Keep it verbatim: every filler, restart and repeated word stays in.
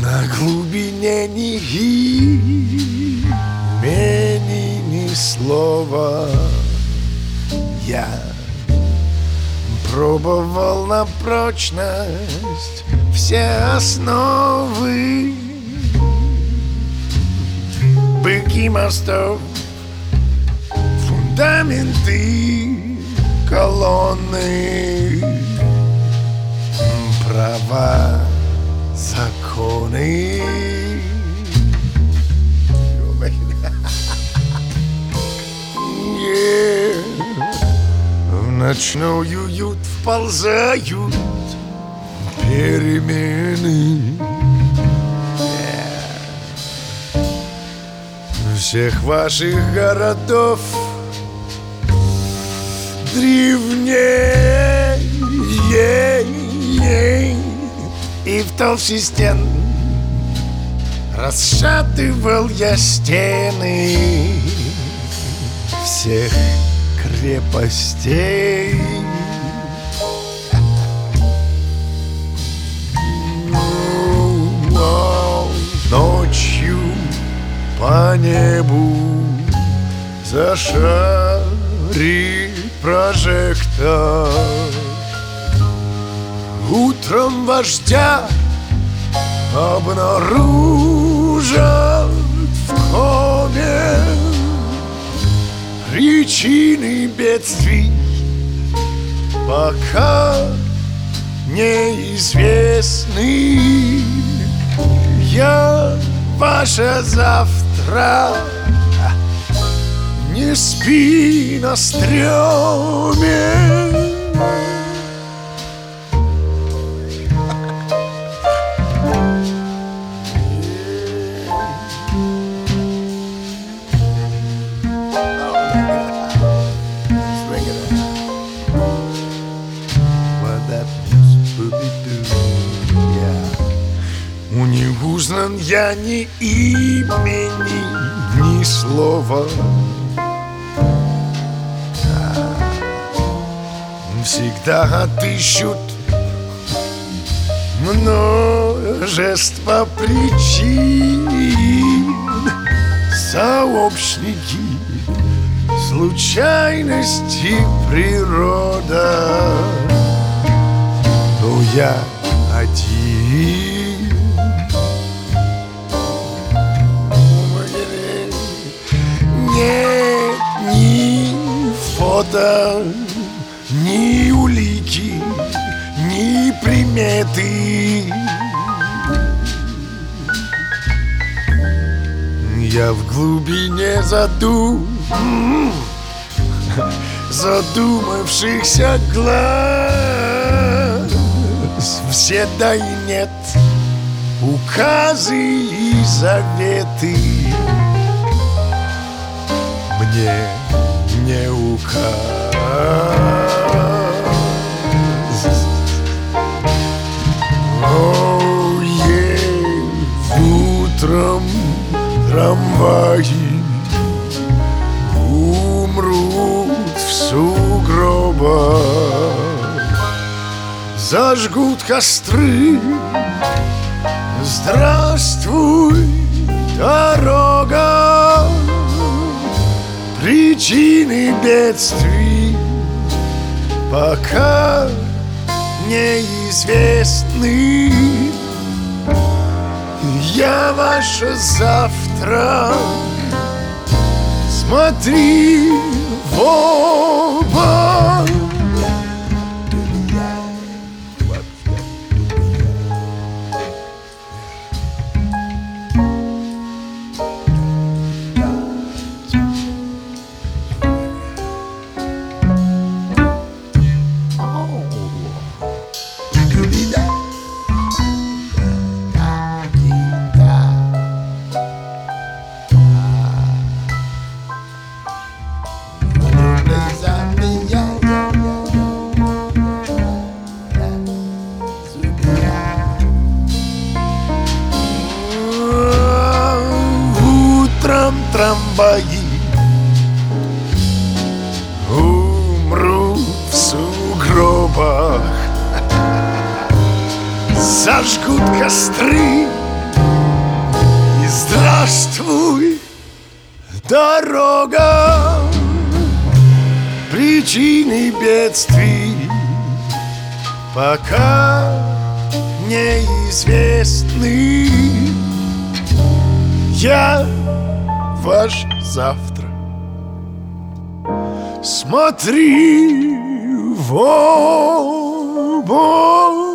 На глубине Неги мени ни слова. Я пробовал на прочность все основы, быки мостов, фундаменты, колонны, права, законы. Yeah. В ночной уют вползают перемены. Yeah. Всех ваших городов древнее, и в толще стен расшатывал я стены всех крепостей. Ночью по небу зашарит прожектор. Утром вождя обнаружат в коме. Причины бедствий пока неизвестны. Я ваше завтра. Не спи на стреме. Не узнан я ни имени, ни слова. Всегда отыщут множество причин, сообщники, случайности, природа. Но я один. Нет ни фото, ни улики, ни приметы. Я в глубине задум задумавшихся глаз. Все да и нет, указы и заветы мне не указ. О, е, утром трамваи умрут в сугробах, зажгут костры. Здравствуй, дорога. Причины бедствий пока неизвестны. Я ваше завтра. Смотри в оба. Трамваи умрут в сугробах, зажгут костры. Здравствуй, дорога, причины бедствий пока неизвестны. Я ваш завтра. Смотри в оба